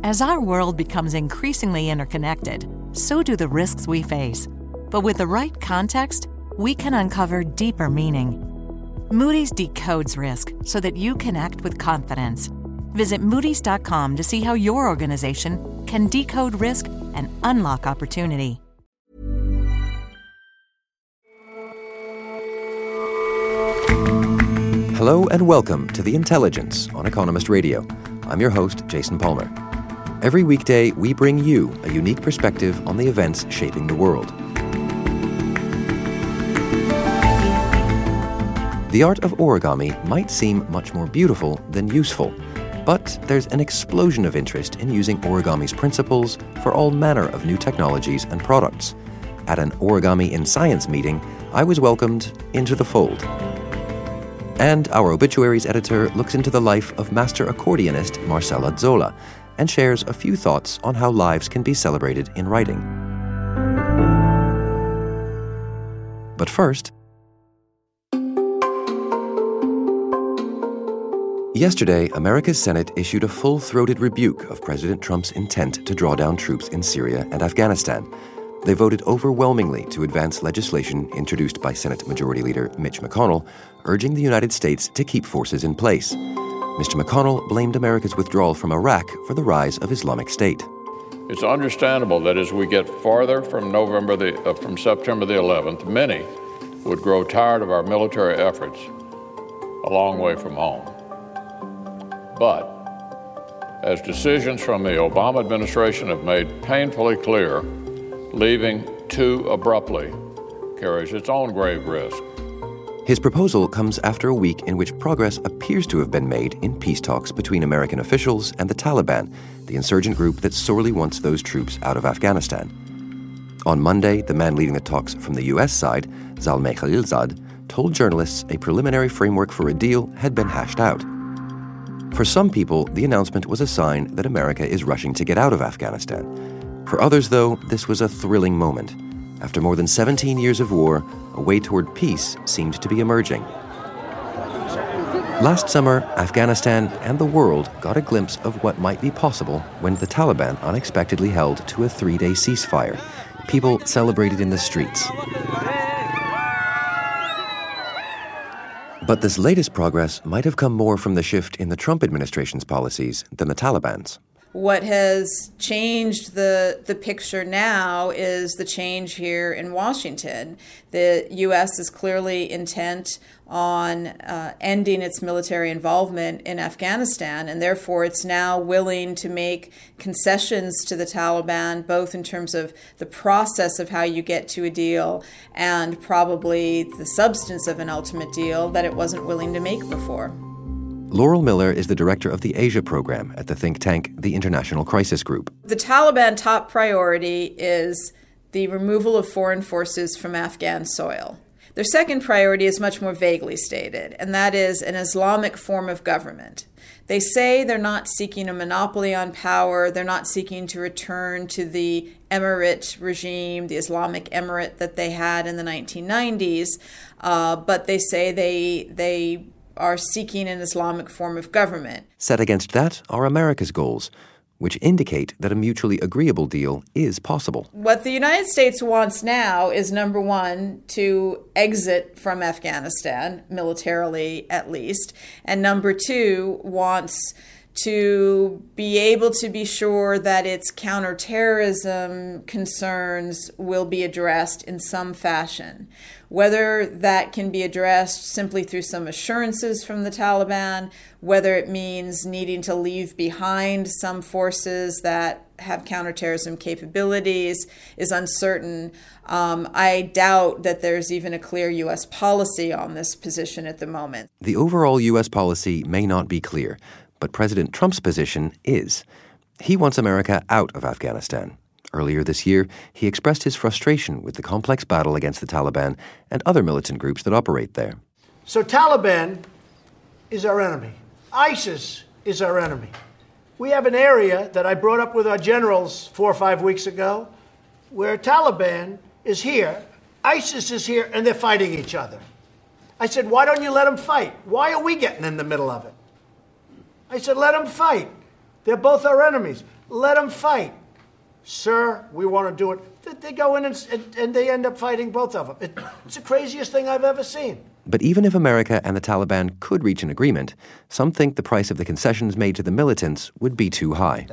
As our world becomes increasingly interconnected, so do the risks we face. But with the right context, we can uncover deeper meaning. Moody's decodes risk so that you can act with confidence. Visit Moody's.com to see how your organization can decode risk and unlock opportunity. Hello and welcome to The Intelligence on Economist Radio. I'm your host, Jason Palmer. Every weekday, we bring you a unique perspective on the events shaping the world. The art of origami might seem much more beautiful than useful, but there's an explosion of interest in using origami's principles for all manner of new technologies and products. At an Origami in Science meeting, I was welcomed into the fold. And our obituaries editor looks into the life of master accordionist Marcella Zola and shares a few thoughts on how lives can be celebrated in writing. But first, yesterday, America's Senate issued a full-throated rebuke of President Trump's intent to draw down troops in Syria and Afghanistan. They voted overwhelmingly to advance legislation introduced by Senate Majority Leader Mitch McConnell, urging the United States to keep forces in place. Mr. McConnell blamed America's withdrawal from Iraq for the rise of Islamic State. It's understandable that as we get farther from September the 11th, many would grow tired of our military efforts a long way from home. But as decisions from the Obama administration have made painfully clear, leaving too abruptly carries its own grave risk. His proposal comes after a week in which progress appears to have been made in peace talks between American officials and the Taliban, the insurgent group that sorely wants those troops out of Afghanistan. On Monday, the man leading the talks from the U.S. side, Zalmay Khalilzad, told journalists a preliminary framework for a deal had been hashed out. For some people, the announcement was a sign that America is rushing to get out of Afghanistan. For others, though, this was a thrilling moment. After more than 17 years of war, a way toward peace seemed to be emerging. Last summer, Afghanistan and the world got a glimpse of what might be possible when the Taliban unexpectedly held to a 3-day ceasefire. People celebrated in the streets. But this latest progress might have come more from the shift in the Trump administration's policies than the Taliban's. What has changed the picture now is the change here in Washington. The U.S. is clearly intent on ending its military involvement in Afghanistan, and therefore it's now willing to make concessions to the Taliban, both in terms of the process of how you get to a deal and probably the substance of an ultimate deal that it wasn't willing to make before. Laurel Miller is the director of the Asia program at the think tank, the International Crisis Group. The Taliban top priority is the removal of foreign forces from Afghan soil. Their second priority is much more vaguely stated, and that is an Islamic form of government. They say they're not seeking a monopoly on power. They're not seeking to return to the emirate regime, the Islamic emirate that they had in the 1990s, but they say they are seeking an Islamic form of government. Set against that are America's goals, which indicate that a mutually agreeable deal is possible. What the United States wants now is, number one, to exit from Afghanistan, militarily at least, and number two, wants to be able to be sure that its counterterrorism concerns will be addressed in some fashion. Whether that can be addressed simply through some assurances from the Taliban, whether it means needing to leave behind some forces that have counterterrorism capabilities is uncertain. I doubt that there's even a clear U.S. policy on this position at the moment. The overall U.S. policy may not be clear, but President Trump's position is. He wants America out of Afghanistan. Earlier this year, he expressed his frustration with the complex battle against the Taliban and other militant groups that operate there. So Taliban is our enemy. ISIS is our enemy. We have an area that I brought up with our generals 4 or 5 weeks ago where Taliban is here, ISIS is here, and they're fighting each other. I said, why don't you let them fight? Why are we getting in the middle of it? I said, let them fight. They're both our enemies. Let them fight. Sir, we want to do it. They go in and they end up fighting both of them. It's the craziest thing I've ever seen. But even if America and the Taliban could reach an agreement, some think the price of the concessions made to the militants would be too high.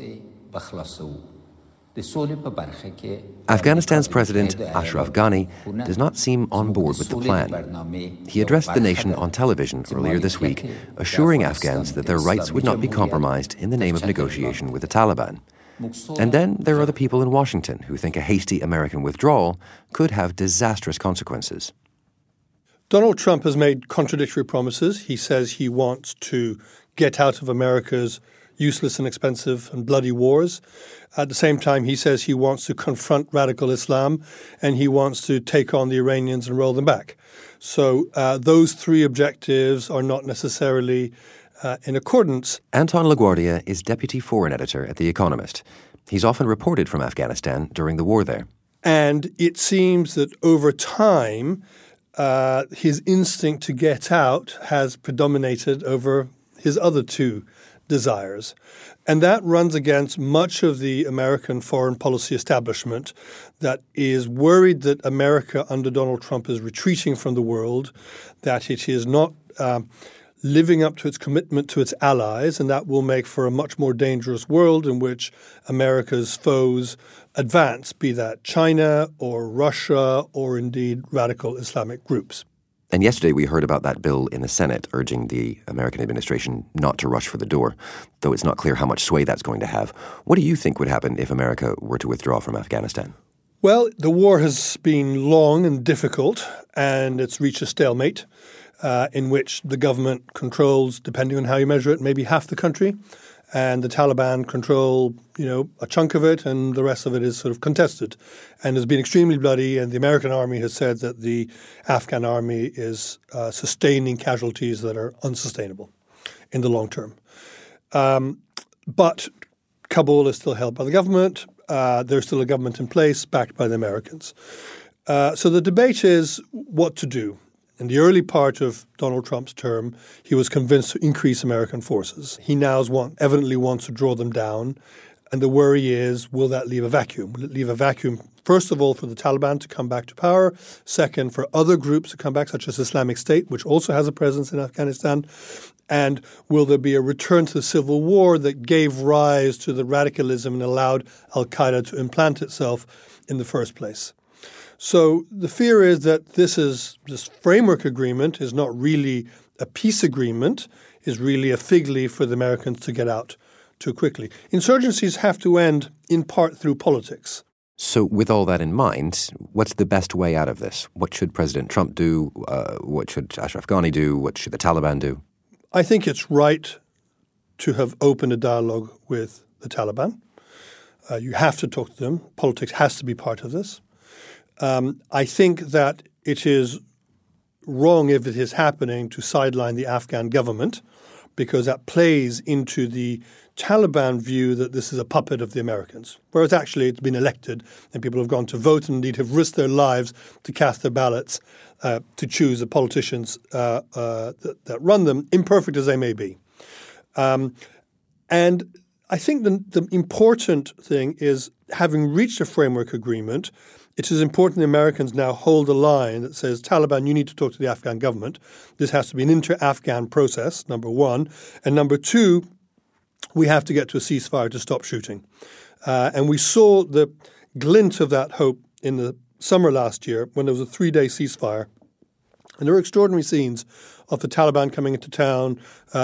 Afghanistan's President Ashraf Ghani does not seem on board with the plan. He addressed the nation on television earlier this week, assuring Afghans that their rights would not be compromised in the name of negotiation with the Taliban. And then there are the people in Washington who think a hasty American withdrawal could have disastrous consequences. Donald Trump has made contradictory promises. He says he wants to get out of America's useless and expensive and bloody wars. At the same time, he says he wants to confront radical Islam and he wants to take on the Iranians and roll them back. So those three objectives are not necessarily in accordance. Anton LaGuardia is deputy foreign editor at The Economist. He's often reported from Afghanistan during the war there. And it seems that over time, his instinct to get out has predominated over his other two desires. And that runs against much of the American foreign policy establishment that is worried that America under Donald Trump is retreating from the world, that it is not living up to its commitment to its allies, and that will make for a much more dangerous world in which America's foes advance, be that China or Russia or indeed radical Islamic groups. And yesterday we heard about that bill in the Senate urging the American administration not to rush for the door, though it's not clear how much sway that's going to have. What do you think would happen if America were to withdraw from Afghanistan? Well, the war has been long and difficult, and it's reached a stalemate in which the government controls, depending on how you measure it, maybe half the country. And the Taliban control, a chunk of it, and the rest of it is sort of contested. And it's been extremely bloody, and the American army has said that the Afghan army is sustaining casualties that are unsustainable in the long term. But Kabul is still held by the government. There's still a government in place backed by the Americans. So the debate is what to do. In the early part of Donald Trump's term, he was convinced to increase American forces. He now evidently wants to draw them down. And the worry is, will that leave a vacuum? Will it leave a vacuum, first of all, for the Taliban to come back to power? Second, for other groups to come back, such as Islamic State, which also has a presence in Afghanistan? And will there be a return to the civil war that gave rise to the radicalism and allowed al-Qaeda to implant itself in the first place? So the fear is that this framework agreement is not really a peace agreement, is really a fig leaf for the Americans to get out too quickly. Insurgencies have to end in part through politics. So with all that in mind, what's the best way out of this? What should President Trump do? What should Ashraf Ghani do? What should the Taliban do? I think it's right to have opened a dialogue with the Taliban. You have to talk to them. Politics has to be part of this. I think that it is wrong if it is happening to sideline the Afghan government because that plays into the Taliban view that this is a puppet of the Americans, whereas actually it's been elected and people have gone to vote and indeed have risked their lives to cast their ballots to choose the politicians that run them, imperfect as they may be. And I think the important thing is having reached a framework agreement, it is important the Americans now hold a line that says, Taliban, you need to talk to the Afghan government. This has to be an inter-Afghan process, number one. And number two, we have to get to a ceasefire to stop shooting. And we saw the glint of that hope in the summer last year when there was a 3-day ceasefire. And there were extraordinary scenes of the Taliban coming into town,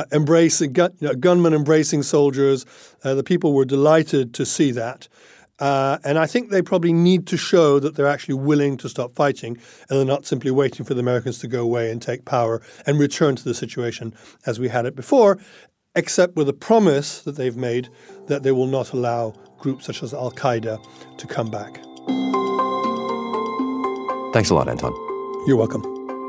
gunmen embracing soldiers. The people were delighted to see that. And I think they probably need to show that they're actually willing to stop fighting and they're not simply waiting for the Americans to go away and take power and return to the situation as we had it before, except with a promise that they've made that they will not allow groups such as al-Qaeda to come back. Thanks a lot, Anton. You're welcome.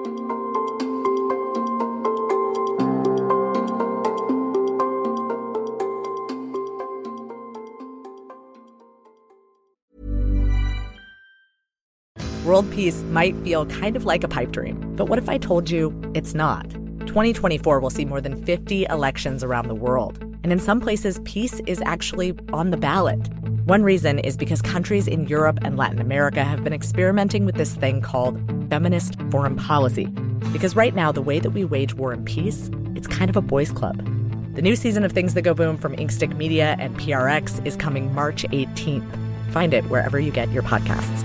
World peace might feel kind of like a pipe dream, but what if I told you it's not? 2024 will see more than 50 elections around the world. And in some places, peace is actually on the ballot. One reason is because countries in Europe and Latin America have been experimenting with this thing called feminist foreign policy. Because right now, the way that we wage war and peace, it's kind of a boys' club. The new season of Things That Go Boom from Inkstick Media and PRX is coming March 18th. Find it wherever you get your podcasts.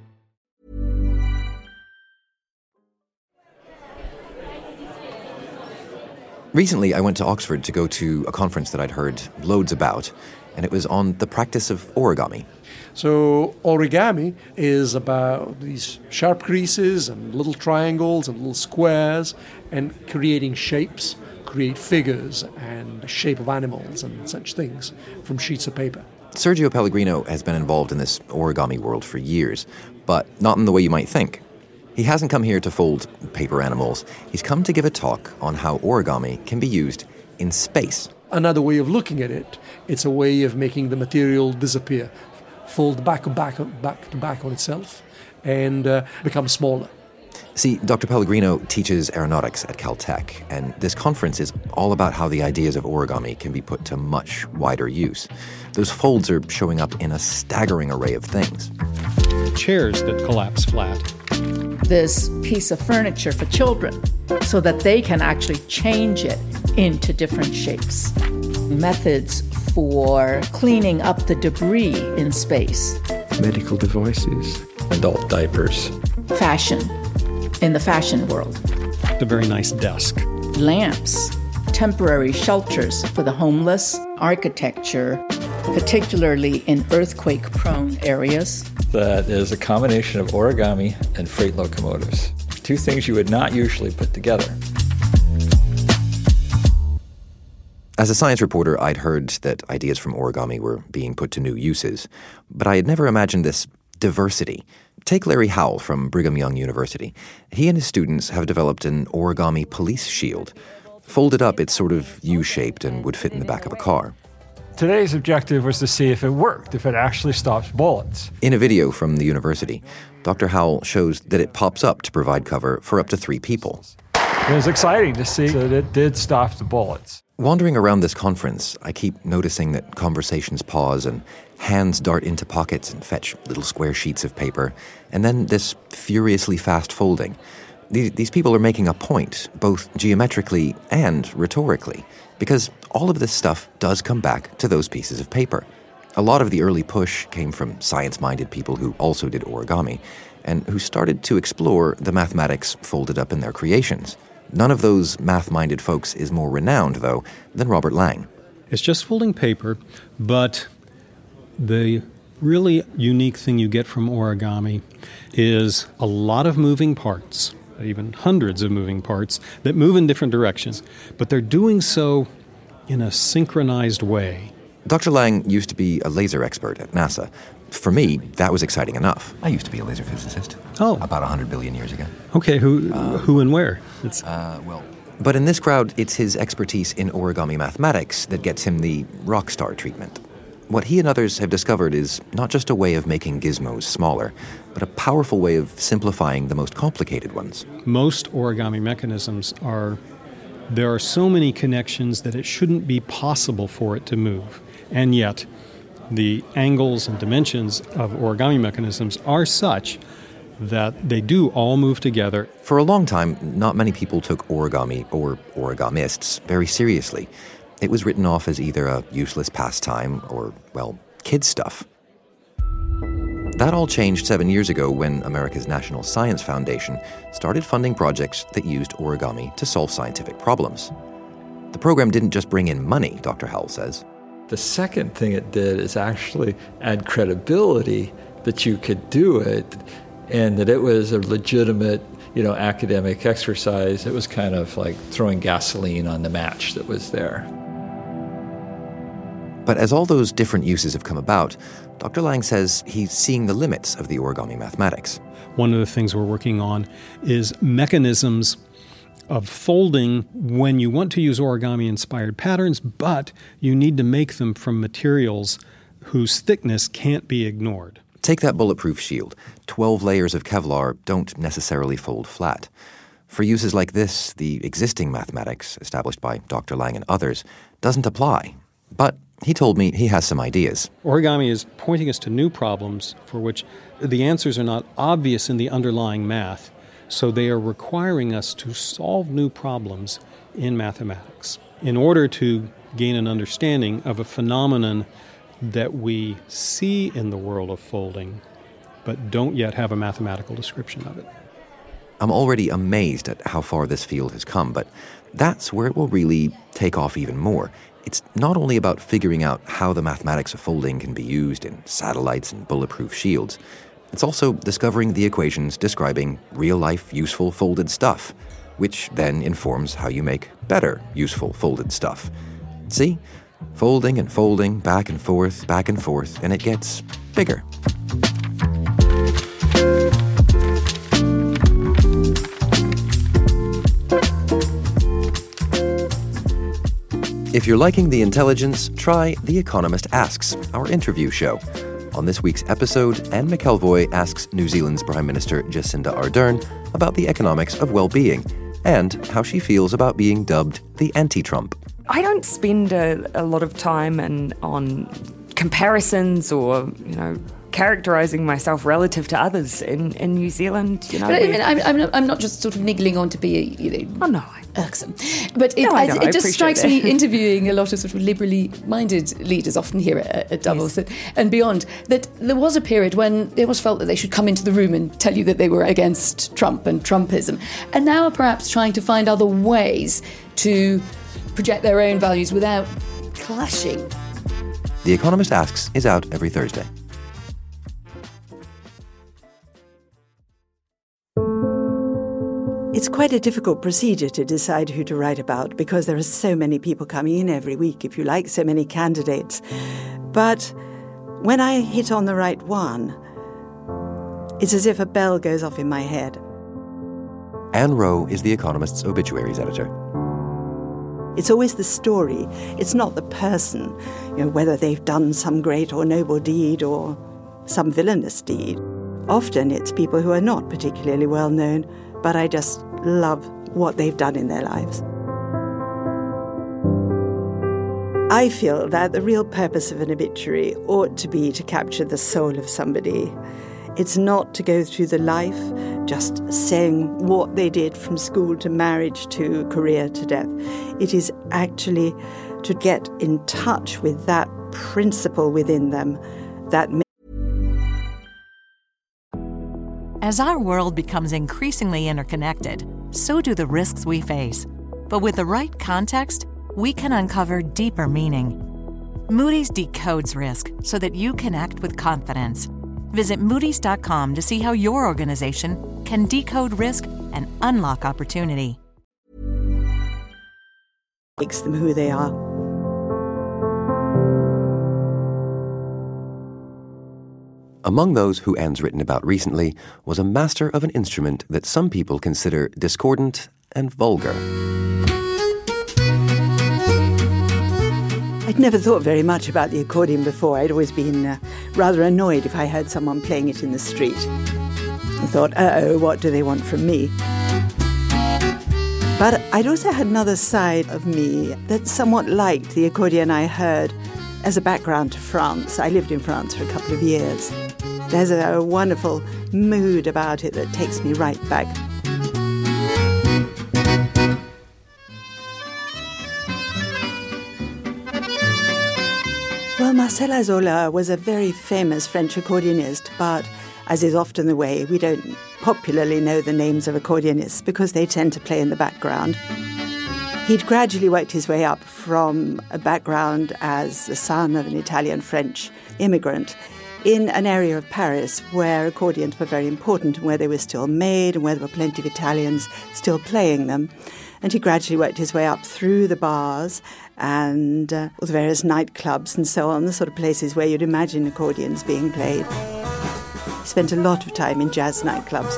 Recently, I went to Oxford to go to a conference that I'd heard loads about, and it was on the practice of origami. So origami is about these sharp creases and little triangles and little squares and creating shapes, create figures and the shape of animals and such things from sheets of paper. Sergio Pellegrino has been involved in this origami world for years, but not in the way you might think. He hasn't come here to fold paper animals. He's come to give a talk on how origami can be used in space. Another way of looking at it, it's a way of making the material disappear, fold back to back on itself, and become smaller. See, Dr. Pellegrino teaches aeronautics at Caltech, and this conference is all about how the ideas of origami can be put to much wider use. Those folds are showing up in a staggering array of things. Chairs that collapse flat. This piece of furniture for children so that they can actually change it into different shapes. Methods for cleaning up the debris in space. Medical devices. Adult diapers. Fashion in the fashion world. A very nice desk. Lamps. Temporary shelters for the homeless. Architecture, particularly in earthquake-prone areas. That is a combination of origami and freight locomotives. Two things you would not usually put together. As a science reporter, I'd heard that ideas from origami were being put to new uses, but I had never imagined this diversity. Take Larry Howell from Brigham Young University. He and his students have developed an origami police shield. Folded up, it's sort of U-shaped and would fit in the back of a car. Today's objective was to see if it worked, if it actually stops bullets. In a video from the university, Dr. Howell shows that it pops up to provide cover for up to 3 people. It was exciting to see that it did stop the bullets. Wandering around this conference, I keep noticing that conversations pause and hands dart into pockets and fetch little square sheets of paper, and then this furiously fast folding. These people are making a point, both geometrically and rhetorically, because all of this stuff does come back to those pieces of paper. A lot of the early push came from science-minded people who also did origami, and who started to explore the mathematics folded up in their creations. None of those math-minded folks is more renowned, though, than Robert Lang. It's just folding paper, but the really unique thing you get from origami is a lot of moving parts, even hundreds of moving parts, that move in different directions, but they're doing so in a synchronized way. Dr. Lang used to be a laser expert at NASA. For me, that was exciting enough. I used to be a laser physicist. Oh. About 100 billion years ago. Okay, who and where? But in this crowd, it's his expertise in origami mathematics that gets him the rock star treatment. What he and others have discovered is not just a way of making gizmos smaller, but a powerful way of simplifying the most complicated ones. Most origami mechanisms there are so many connections that it shouldn't be possible for it to move. And yet, the angles and dimensions of origami mechanisms are such that they do all move together. For a long time, not many people took origami or origamists very seriously. It was written off as either a useless pastime or, well, kid stuff. That all changed 7 years ago when America's National Science Foundation started funding projects that used origami to solve scientific problems. The program didn't just bring in money, Dr. Howell says. The second thing it did is actually add credibility that you could do it and that it was a legitimate, academic exercise. It was kind of like throwing gasoline on the match that was there. But as all those different uses have come about, Dr. Lang says he's seeing the limits of the origami mathematics. One of the things we're working on is mechanisms of folding when you want to use origami-inspired patterns, but you need to make them from materials whose thickness can't be ignored. Take that bulletproof shield. 12 layers of Kevlar don't necessarily fold flat. For uses like this, the existing mathematics, established by Dr. Lang and others, doesn't apply. But he told me he has some ideas. Origami is pointing us to new problems for which the answers are not obvious in the underlying math, so they are requiring us to solve new problems in mathematics in order to gain an understanding of a phenomenon that we see in the world of folding, but don't yet have a mathematical description of it. I'm already amazed at how far this field has come, but that's where it will really take off even more. It's not only about figuring out how the mathematics of folding can be used in satellites and bulletproof shields. It's also discovering the equations describing real-life useful folded stuff, which then informs how you make better useful folded stuff. See? Folding and folding, back and forth, and it gets bigger. If you're liking The Intelligence, try The Economist Asks, our interview show. On this week's episode, Anne McElvoy asks New Zealand's Prime Minister Jacinda Ardern about the economics of well-being and how she feels about being dubbed the anti-Trump. I don't spend a lot of time on comparisons or, characterising myself relative to others in New Zealand. But I'm not just sort of niggling on to be, Oh, no. irksome. But it just strikes me, interviewing a lot of sort of liberally minded leaders, often here at Davos and beyond, that there was a period when they always felt that they should come into the room and tell you that they were against Trump and Trumpism, and now are perhaps trying to find other ways to project their own values without clashing. The Economist Asks is out every Thursday. It's quite a difficult procedure to decide who to write about because there are so many people coming in every week, if you like, so many candidates. But when I hit on the right one, it's as if a bell goes off in my head. Anne Rowe is The Economist's obituaries editor. It's always the story. It's not the person, whether they've done some great or noble deed or some villainous deed. Often it's people who are not particularly well known, but I just love what they've done in their lives. I feel that the real purpose of an obituary ought to be to capture the soul of somebody. It's not to go through the life just saying what they did from school to marriage to career to death. It is actually to get in touch with that principle within them that As our world becomes increasingly interconnected, so do the risks we face. But with the right context, we can uncover deeper meaning. Moody's decodes risk so that you can act with confidence. Visit Moody's.com to see how your organization can decode risk and unlock opportunity. Makes them who they are. Among those who Anne's written about recently was a master of an instrument that some people consider discordant and vulgar. I'd never thought very much about the accordion before. I'd always been rather annoyed if I heard someone playing it in the street. I thought, what do they want from me? But I'd also had another side of me that somewhat liked the accordion I heard as a background to France. I lived in France for a couple of years. There's a wonderful mood about it that takes me right back. Well, Marcel Azola was a very famous French accordionist, but as is often the way, we don't popularly know the names of accordionists because they tend to play in the background. He'd gradually worked his way up from a background as the son of an Italian-French immigrant in an area of Paris where accordions were very important and where they were still made and where there were plenty of Italians still playing them. And he gradually worked his way up through the bars and the various nightclubs and so on, the sort of places where you'd imagine accordions being played. He spent a lot of time in jazz nightclubs.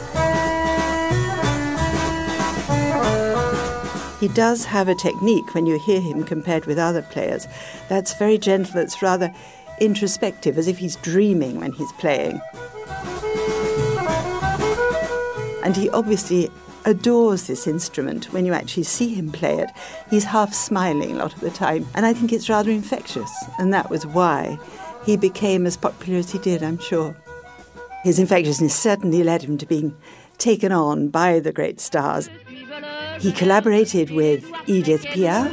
He does have a technique when you hear him compared with other players that's very gentle, that's rather introspective, as if he's dreaming when he's playing. And he obviously adores this instrument. When you actually see him play it, he's half smiling a lot of the time. And I think it's rather infectious. And that was why he became as popular as he did, I'm sure. His infectiousness certainly led him to being taken on by the great stars. He collaborated with Edith Piaf.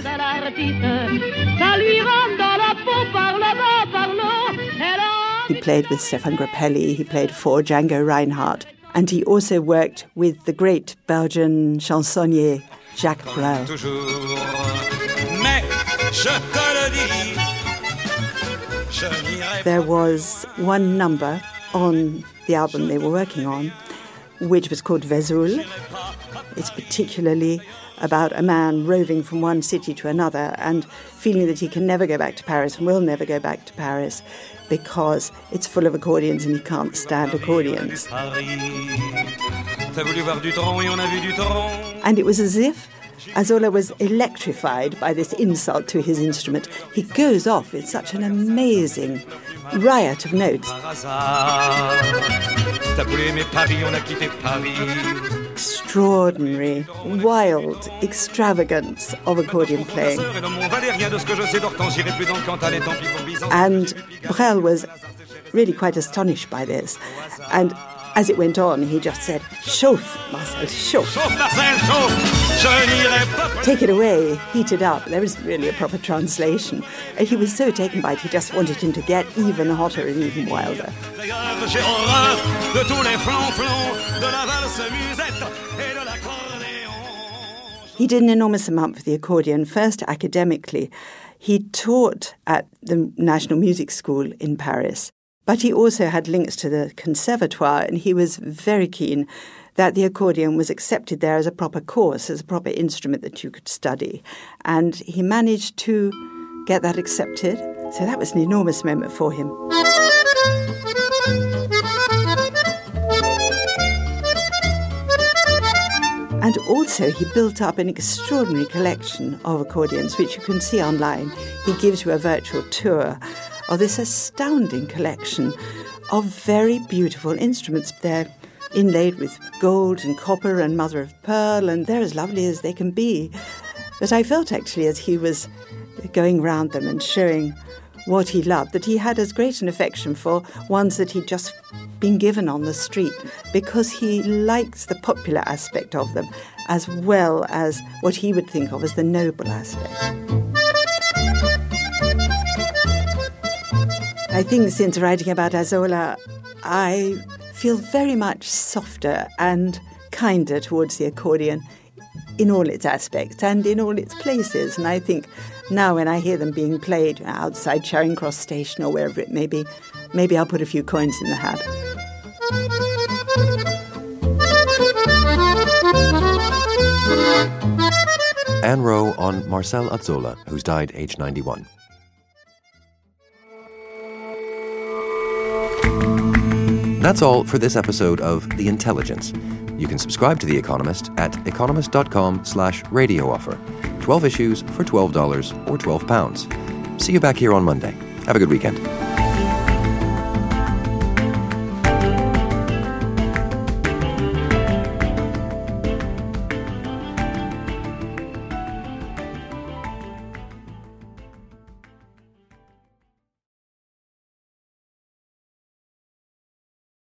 He played with Stéphane Grappelli, he played for Django Reinhardt, and he also worked with the great Belgian chansonnier Jacques Brel. There was one number on the album they were working on, which was called Vesoul. It's particularly about a man roving from one city to another and feeling that he can never go back to Paris and will never go back to Paris because it's full of accordions and he can't stand accordions. And it was as if Azola was electrified by this insult to his instrument. He goes off with such an amazing riot of notes. Extraordinary, wild extravagance of accordion playing. And Brel was really quite astonished by this. And as it went on, he just said, "Chauffe, Marcel, chauffe. Take it away, heat it up." There isn't really a proper translation. And he was so taken by it, he just wanted him to get even hotter and even wilder. He did an enormous amount for the accordion, first academically. He taught at the National Music School in Paris. But he also had links to the conservatoire, and he was very keen that the accordion was accepted there as a proper course, as a proper instrument that you could study. And he managed to get that accepted. So that was an enormous moment for him. And also he built up an extraordinary collection of accordions, which you can see online. He gives you a virtual tour of this astounding collection of very beautiful instruments. They're inlaid with gold and copper and mother of pearl, and they're as lovely as they can be. But I felt actually, as he was going round them and showing what he loved, that he had as great an affection for ones that he'd just been given on the street, because he likes the popular aspect of them as well as what he would think of as the noble aspect. I think since writing about Azola, I feel very much softer and kinder towards the accordion in all its aspects and in all its places. And I think now when I hear them being played outside Charing Cross Station or wherever it may be, maybe I'll put a few coins in the hat. Anne Rowe on Marcel Azola, who's died aged 91. That's all for this episode of The Intelligence. You can subscribe to The Economist at economist.com/radio offer. 12 issues for $12 or £12. See you back here on Monday. Have a good weekend.